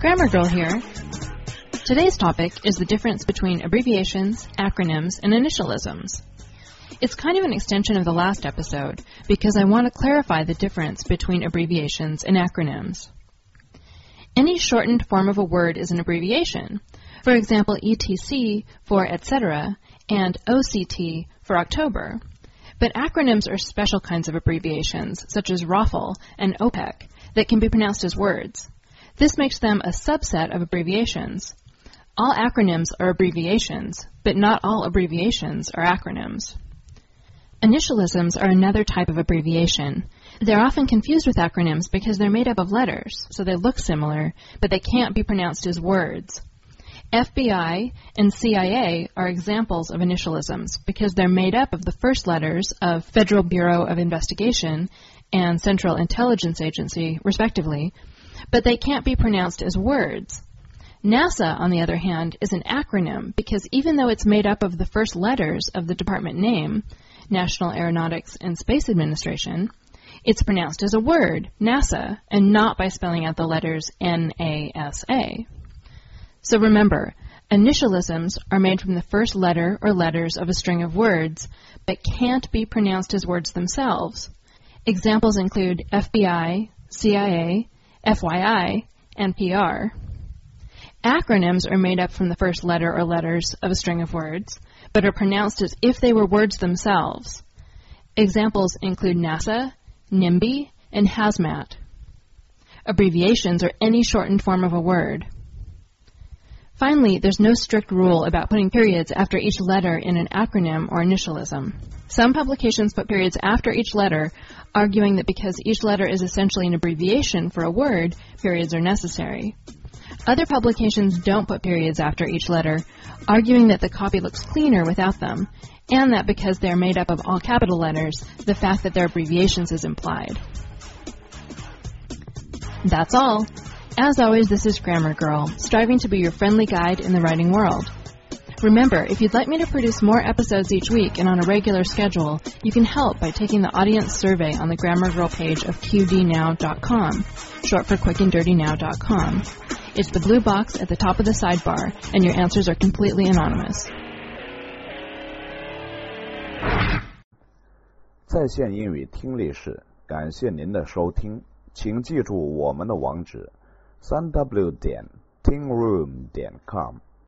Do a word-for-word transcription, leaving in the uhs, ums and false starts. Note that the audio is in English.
Grammar Girl here. Today's topic is the difference between abbreviations, acronyms, and initialisms. It's kind of an extension of the last episode because I want to clarify the difference between abbreviations and acronyms. Any shortened form of a word is an abbreviation. For example, E T C for et cetera and O C T for October. But acronyms are special kinds of abbreviations, such as R O F L and OPEC, that can be pronounced as words. This makes them a subset of abbreviations. All acronyms are abbreviations, but not all abbreviations are acronyms. Initialisms are another type of abbreviation. They're often confused with acronyms because they're made up of letters, so they look similar, but they can't be pronounced as words. F B I and C I A are examples of initialisms because they're made up of the first letters of Federal Bureau of Investigation and Central Intelligence Agency, respectively, but they can't be pronounced as words. NASA, on the other hand, is an acronym because even though it's made up of the first letters of the department name, National Aeronautics and Space Administration, it's pronounced as a word, NASA, and not by spelling out the letters N A S A. So remember, initialisms are made from the first letter or letters of a string of words, but can't be pronounced as words themselves. Examples include F B I, C I A, F Y I, and P R. Acronyms are made up from the first letter or letters of a string of words, but are pronounced as if they were words themselves. Examples include NASA, NIMBY, and HAZMAT. Abbreviations are any shortened form of a word. Finally, there's no strict rule about putting periods after each letter in an acronym or initialism. Some publications put periods after each letter, arguing that because each letter is essentially an abbreviation for a word, periods are necessary. Other publications don't put periods after each letter, arguing that the copy looks cleaner without them, and that because they're made up of all capital letters, the fact that they're abbreviations is implied. That's all. As always, this is Grammar Girl, striving to be your friendly guide in the writing world. Remember, if you'd like me to produce more episodes each week and on a regular schedule, you can help by taking the audience survey on the Grammar Girl page of Q D now dot com, short for quick and dirty now dot com. It's the blue box at the top of the sidebar, and your answers are completely anonymous. 在线英语听力室，感谢您的收听，请记住我们的网址 三 w 点 tingroom 点 com。